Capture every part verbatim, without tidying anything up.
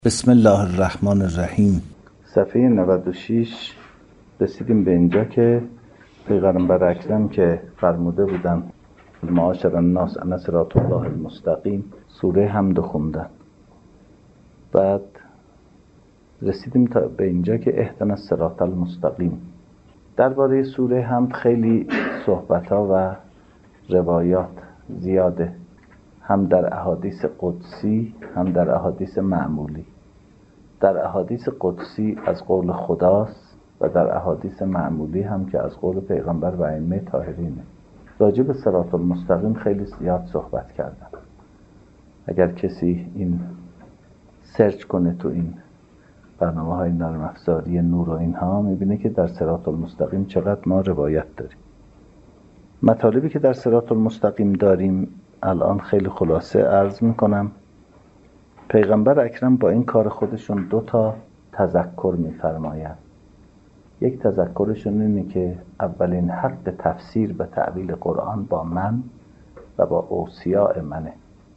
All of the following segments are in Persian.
بسم الله الرحمن الرحیم. صفحه نود و شش رسیدیم به اینجا که پیغمبر اکرم که فرموده بودن معاشر الناس انا صراط الله المستقیم، سوره حمد خوندن. بعد رسیدیم تا به اینجا که اهدنا الصراط المستقیم. درباره سوره حمد خیلی صحبت‌ها و روایات زیاده، هم در احادیث قدسی هم در احادیث معمولی. در احادیث قدسی از قول خداست و در احادیث معمولی هم که از قول پیغمبر و ائمه طاهرینه. راجع به صراط المستقیم خیلی زیاد صحبت کردم. اگر کسی این سرچ کنه تو این برنامه های نرم افزاری نور و اینها، میبینه که در صراط المستقیم چقدر ما روایت داریم. مطالبی که در صراط المستقیم داریم الان خیلی خلاصه عرض میکنم. پیغمبر اکرم با این کار خودشون دو تا تذکر میفرمایند. یک تذکرشون اینه که اولین حق تفسیر و تعبیل قرآن با من و با اوصیاء منه.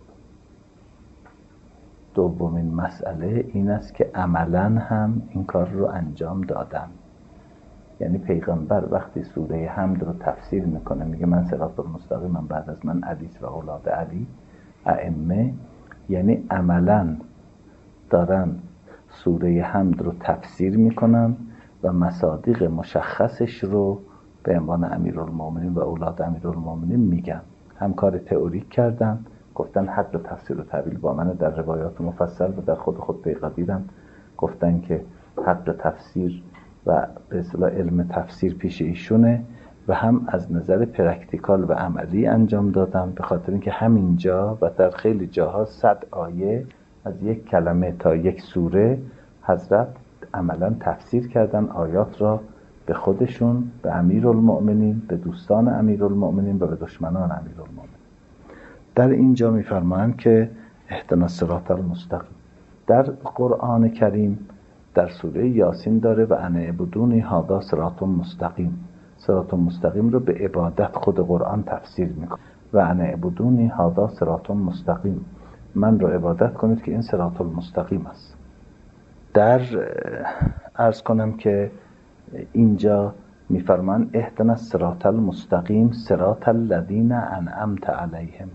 دومین مسئله این است که عملاً هم این کار رو انجام دادم. یعنی پیغمبر وقتی سوره حمد رو تفسیر میکنه میگه من صراط المستقیمم، بعد از من علی و اولاد علی ائمه، یعنی عملاً دارن سوره حمد رو تفسیر میکنن و مصادیق مشخصش رو به عنوان امیرالمومنین و اولاد امیرالمومنین میگن. هم کار تئوریک کردن، گفتن حق تفسیر و تعبیل با من. در روایات مفصل و در خود خود پیغمبرم گفتن که حق تفسیر و به اصطلاح علم تفسیر پیش ایشونه و هم از نظر پرکتیکال و عملی انجام دادم، به خاطر اینکه همینجا و در خیلی جاها صد آیه از یک کلمه تا یک سوره حضرت عملا تفسیر کردن آیات را به خودشون، به امیرالمؤمنین، به دوستان امیرالمؤمنین و به دشمنان امیرالمؤمنین. در اینجا میفرمایند که اهدنا الصراط المستقیم. در قرآن کریم در سوره یاسین داره و ان اعبدونی هذا صراط مستقیم. صراط مستقیم رو به عبادت خود قرآن تفسیر میکنه. و ان اعبدونی هذا صراط مستقیم، من رو عبادت کنید که این صراط المستقیم است. در عرض کنم که اینجا میفرمان اهدنا الصراط المستقیم صراط الذین انعمت علیهم،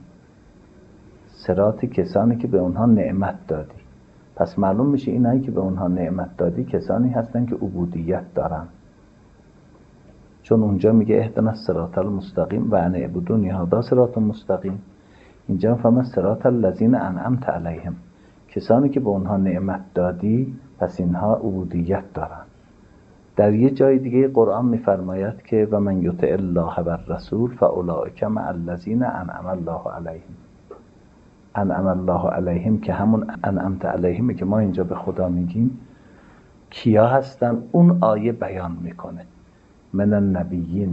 صراط کسانی که به اونها نعمت دادی. پس معلوم میشه اینایی که به اونها نعمت دادی کسانی هستن که عبودیت دارن، چون اونجا میگه اهدنا الصراط المستقیم و ان اعبدونی هذا صراط مستقیم. اینجا میفهمه صراط الذین انعمت علیهم، کسانی که به اونها نعمت دادی پس اینها عبودیت دارن. در یه جای دیگه قرآن میفرماید که و من یطع الله و الرسول فاولئک مع الذین انعم الله علیهم. انعم الله علیهم که همون انعمت علیهم که ما اینجا به خدا میگیم کیا هستن، اون آیه بیان میکنه. من النبیین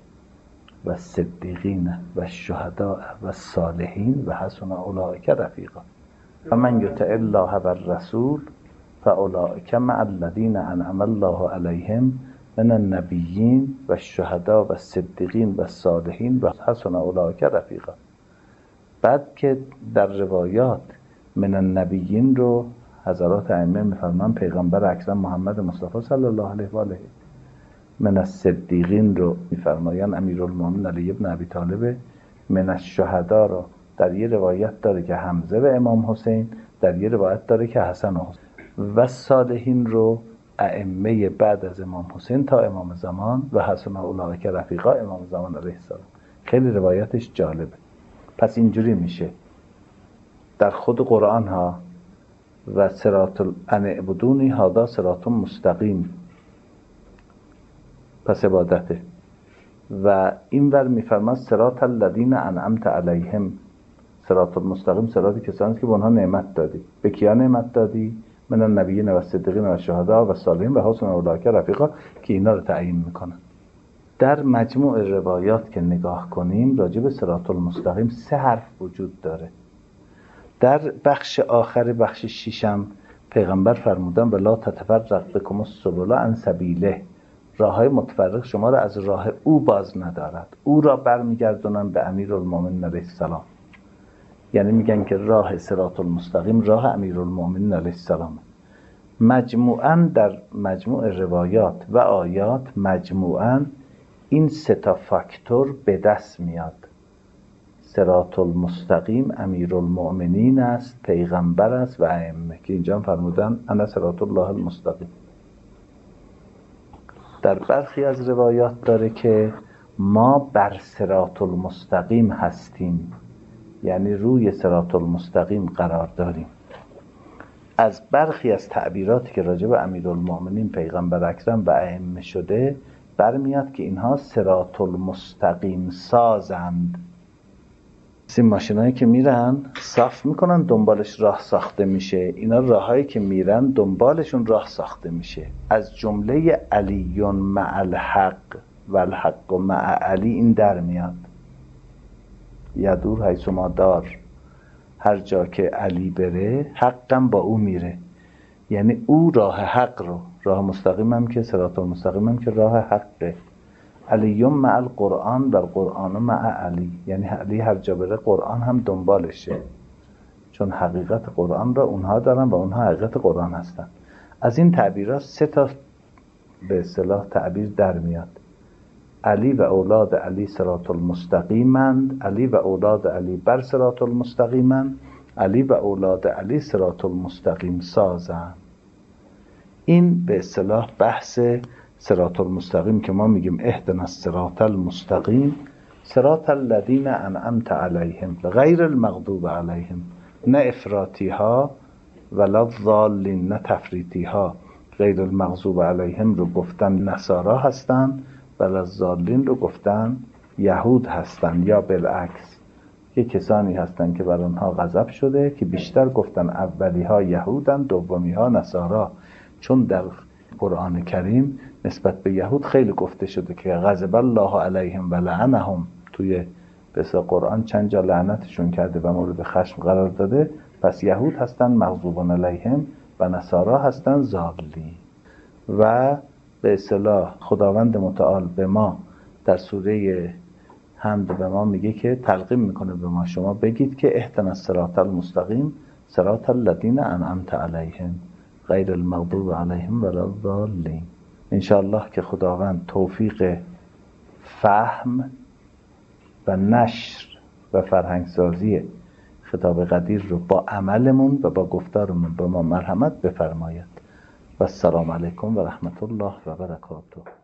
و الصدیقین و الشهداء و الصالحین و حسن اولئک رفیقا. و من یطع الله و الرسول فاولئک مع الذین انعم الله علیهم من النبیین و الشهداء و الصدیقین و الصالحین و حسن اولئک رفیقا. بعد که در روایات من النبیین رو حضرات ائمه میفرمان پیغمبر اکرم محمد مصطفی صلی الله علیه و آله، من الصدیقین رو میفرمایان امیرالمومنین علی ابن ابی طالب، من الشهداء رو در یه روایت داره که حمزه و امام حسین، در یه روایت داره که حسن و حسین، و صالحین رو ائمه بعد از امام حسین تا امام زمان و حسن اولئک رفیقا امام زمان علیه السلام. خیلی روایتش جالبه. پس اینجوری میشه در خود قرآن ها و صراط ان اعبدونی هذا صراط مستقیم، پس عبادته. و این ور میفرماد صراط الذین انعمت علیهم، صراط المستقیم صراط کسانی که به اونها نعمت دادی. به کیا نعمت دادی؟ من النبیین و الصدیقین و الشهداء و الصالحین و حسن اولئک رفیقا، که اینا رو تعیین میکنن. در مجموع روایات که نگاه کنیم راجع به صراط المستقیم سه حرف وجود داره. در بخش آخر بخش ششم پیغمبر فرمودن ولا تتفرق بکم السبل عن سبیله، راههای متفرق شما را از راه او باز ندارد، او را برمیگردونن به امیرالمومنین علیه السلام. یعنی میگن که راه صراط المستقیم راه امیرالمؤمنین علیه السلام. مجموعاً در مجموع روایات و آیات مجموعاً این سه تا فاکتور به دست میاد. صراط المستقیم امیرالمؤمنین است، پیغمبر است و ائمه، که اینجا فرمودن انا صراط الله المستقیم. در برخی از روایات داره که ما بر صراط المستقیم هستیم، یعنی روی صراط المستقیم قرار داریم. از برخی از تعبیراتی که راجع به امیرالمؤمنین پیغمبر اکرم و ائمه شده برمیاد که اینها صراط المستقیم سازند. این ماشینایی که میرن صاف میکنن دنبالش راه ساخته میشه، اینا راهایی که میرن دنبالشون راه ساخته میشه. از جمله علی مع الحق و الحق مع علی این در میاد. یدور حیث ما دار، هر جا که علی بره حقم با او میره، یعنی او راه حق رو، راه مستقیم هم که صراط المستقیم هم که راه حقه. علی مع القرآن و القرآن مع علی، یعنی علی هر جا بره قرآن هم دنبالشه، چون حقیقت قرآن را اونها دارن و اونها حقیقت قرآن هستن. از این تعبیرات سه تا به اصطلاح تعبیر در میاد. علی و اولاد علی صراط المستقیمند، علی و اولاد علی بر صراط المستقیمند، علی و اولاد علی صراط المستقیم سازند. این به اصطلاح بحث صراط المستقیم که ما میگیم اهدنا الصراط المستقیم صراط الذین انعمت علیهم غیر المغضوب علیهم، نه افراطی ها ولا الضالین، نه تفریطی ها. غیر المغضوب علیهم رو گفتن نصارا هستن، ولا الضالین رو گفتن یهود هستن، یا بالعکس که کسانی هستن که بر آنها غضب شده، که بیشتر گفتن اولی ها یهودن دومی ها نصارا، چون در قرآن کریم نسبت به یهود خیلی گفته شده که غضب الله علیهم و لعنهم، توی بسیار قرآن چند جا لعنتشون کرده و مورد خشم قرار داده. پس یهود هستن مغضوبون علیهم و نصارا هستن ضالین. و به اصطلاح خداوند متعال به ما در سوره حمد به ما میگه که تلقین میکنه به ما شما بگید که اهدنا الصراط المستقیم صراط الذین انعمت علیهم غیر المغضوب علیهم ولا الضالین. انشاءالله که خداوند توفیق فهم و نشر و فرهنگسازی خطاب قدیر رو با عملمون و با گفتارمون به ما مرحمت بفرماید. و السلام علیکم و رحمت الله و برکاته.